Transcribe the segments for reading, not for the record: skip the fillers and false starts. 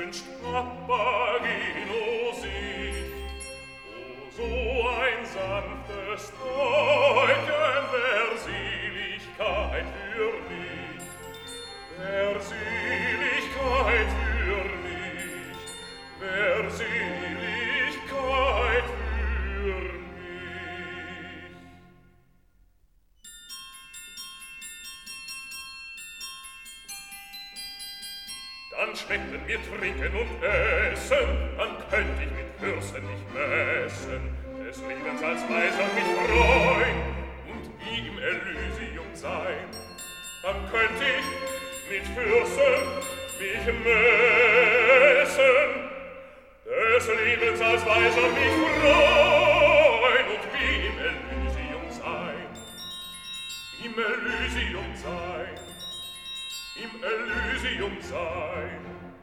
wünscht Papageno sich. O, so ein sanftes Täubchen wär Seligkeit für mich, wär Seligkeit für mich, wär Seligkeit für mich. Dann schmeckten mir Trinken und Essen, dann könnt ich mit Fürsten nicht messen, des Lebens als Weiser mich freuen und wie im Elysium sein. Dann könnt ich mit Fürsten mich messen, des Lebens als Weiser mich freuen und wie im Elysium sein. Im Elysium sein. Im Elysium sein.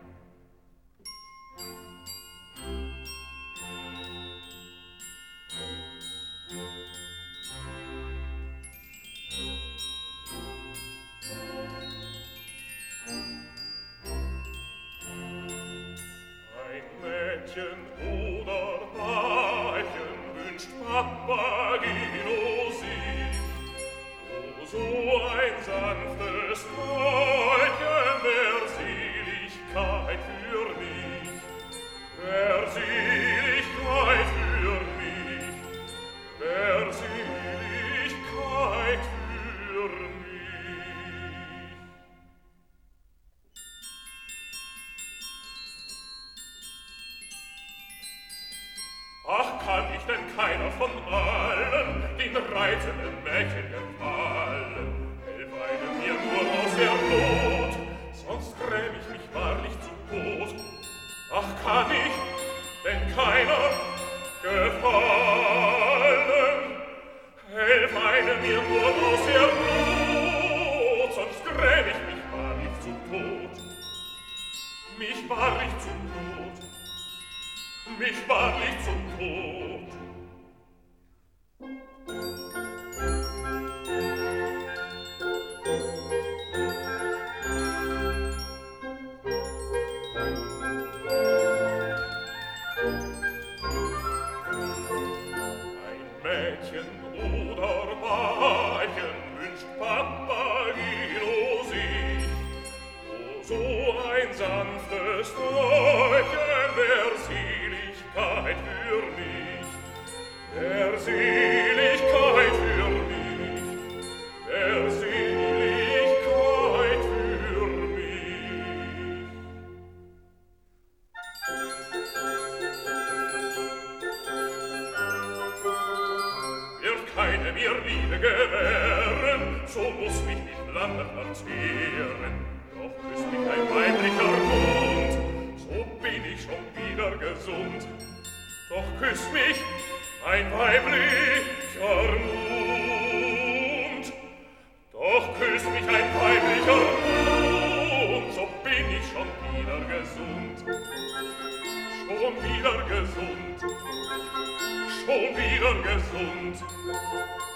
Ein Mädchen oder Weibchen wünscht Papageno sich. O, so ein sanftes Täubchen wär Seligkeit für mich, wär Seligkeit für mich, wär Seligkeit für mich. Ach, kann ich denn keiner von allen den reizenden Mädchen gefallen? Helf einem mir nur aus der Not, sonst gräm ich mich wahrlich zu Tod. Ach, kann ich denn keiner gefallen? Helf einem mir nur aus der Not, sonst gräm ich mich wahrlich zu Tod. Mich wahrlich zu Tod. Mich wahrlich zum Tod. Ein Mädchen oder Weibchen wünscht Papageno sich. O, so ein sanftes Täubchen wär Seligkeit für mich, wär Seligkeit für mich, wär Seligkeit für mich. Wird keine mir Liebe gewähren, so muss mich nicht lange verzehren. Doch küsst mich ein weiblicher Mund, so bin ich schon wieder gesund. Doch küsst mich ein weiblicher Mund. Doch küsst mich ein weiblicher Mund, so bin ich schon wieder gesund. Schon wieder gesund. Schon wieder gesund.